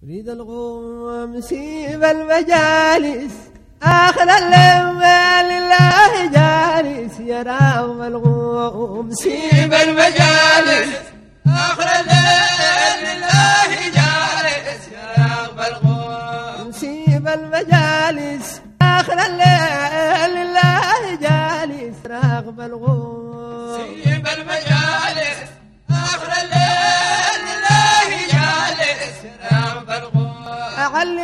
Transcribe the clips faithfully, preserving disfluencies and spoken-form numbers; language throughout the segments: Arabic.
ريد الغوم سيب المجالس آخر الليل لله جالس يا راغب الغوم سيب المجالس آخر الليل لله جالس يا راغب الغوم سيب المجالس آخر الليل لله جالس راغب الغوم سيب المجالس آخر الليل لله جالس يا راغب الغوم أعلي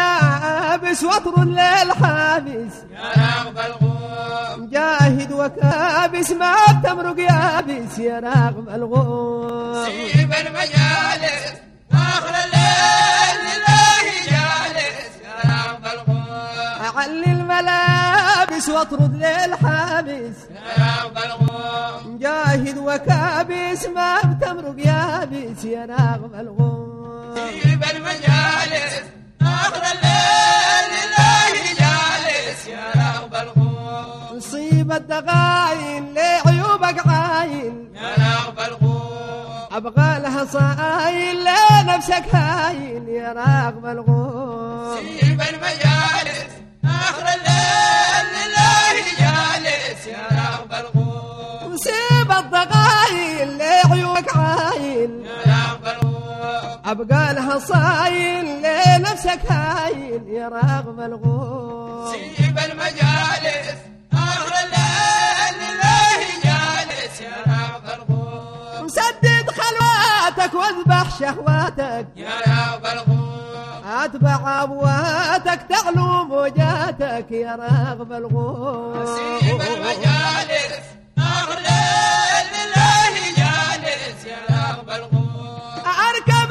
الملابس واطرد للحابس يا راغب الغوم جاهد وكابس ما بتمرق يابس يا راغب الغوم سيب المجالس آخر الليل لله جالس يا راغب الغوم أعلي الملابس واطرد للحابس يا راغب الغوم جاهد وكابس ما بتمرق يابس يا راغب الغوم سيب المجالس آخر الليل لله جالس يا راغب الغوم نصيب الدغاين لعيوبك عاين يا راغب الغوم أبغى لها صاين لنفسك هاين يا راغب الغوم سيب المجالس آخر الليل لله جالس يا راغب الغوم نصيب الدغاين لعيوبك عاين يا راغب الغوم أبقى لها صاين لنفسك هاين يا راغب الغوم سيب المجالس آخر الليل لله جالس يا راغب الغوم مسدد خلواتك واذبح شهواتك يا راغب الغوم أتبع أبواتك تعلو موجاتك يا راغب الغوم سيب المجالس آخر الليل لله جالس يا راغب الغوم أركب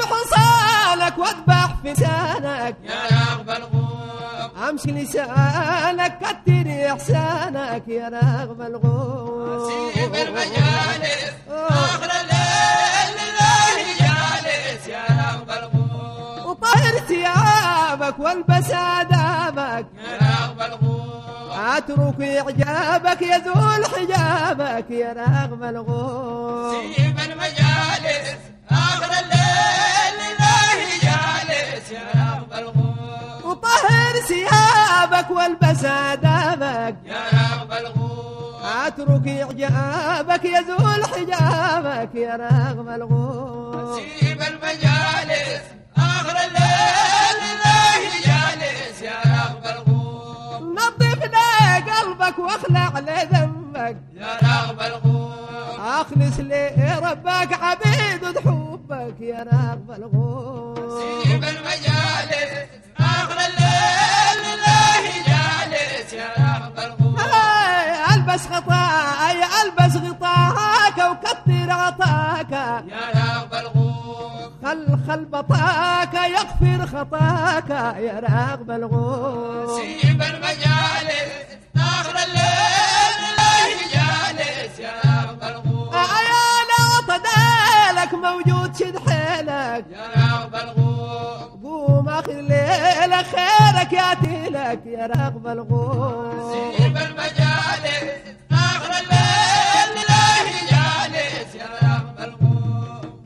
حصانك واذبح في لسانك يا راغب الغوم أمشي لسانك كتر إحسانك يا راغب الغوم سيب المجالس آخر الليل لله جالس يا راغب الغوم وطهر ثيابك والبس آدابك يا راغب الغوم أترك إعجابك يزول حجابك يا راغب الغوم سيب المجالس آخر الليل لله جالس يا راغب الغوم وطهر ثيابك والبس آدابك يا راغب الغوم أترك إعجابك يزول حجابك يا راغب الغوم سيب المجالس آخر الليل لله جالس يا راغب الغوم نظف لي قلبك واخلع لي ذنبك يا راغب الغوم أخلص لي ربك عبيد حبك يا راغب الغوم سيب المجالس آخر الليل لله جالس يا راغب الغوم هاي ألبس غطاي ألبس غطاك وكثر عطاك يا راغب الغوم خل خل بطاك يغفر خطاك يا راغب الغوم سيب المجالس آخر الليل لله جالس يا راغب الغوم يا لا طدالك موجود شد حيلك يا راغب الغوم قوم اخر ليلة خيرك ياتي لك يا راغب الغوم سيب المجالس آخر الليل لله جالس يا راغب الغوم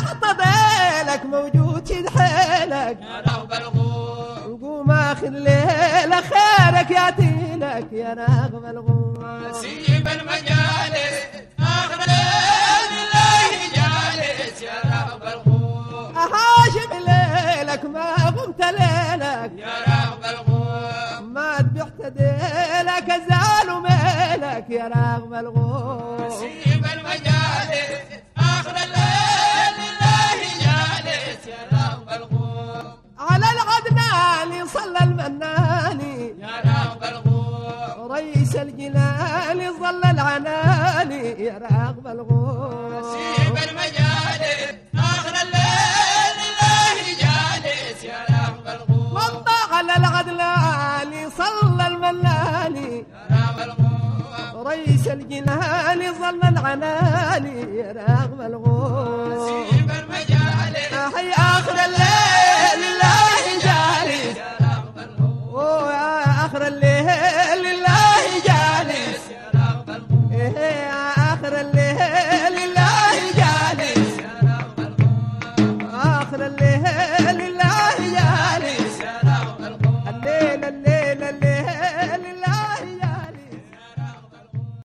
الأعطى موجود شد حيلك يا راغب الغوم قوم اخر ليلة خيرك ياتي لك يا راغب الغوم سيب المجالس آخر الليل لله جالس يا راغب الغوم أهاشم ليلك ما قمت ليلك يا راغب الغوم ما ذبحت ديلك زال ميلك يا راغب الغوم سيب المجالس آخر الليل لله جالس يا راغب الغوم على العدنان صلى المناني يا راغب الغوم رئيس الجنان ظل العناني يا راغب الغوم سيب المجالس آخر الليل لله جالس يا راغب الغوم والله على العدنان صلى المناني يا راغب الغوم رئيس الجنان ظل العناني يا راغب الغوم سيب المجالس أحي آخر الليل لله جالس يا راغب الغوم ويا آخر الليل لله جالس يا راغب الغوم إيه يا آخر الليل لله جالس يا راغب الغوم آخر الليل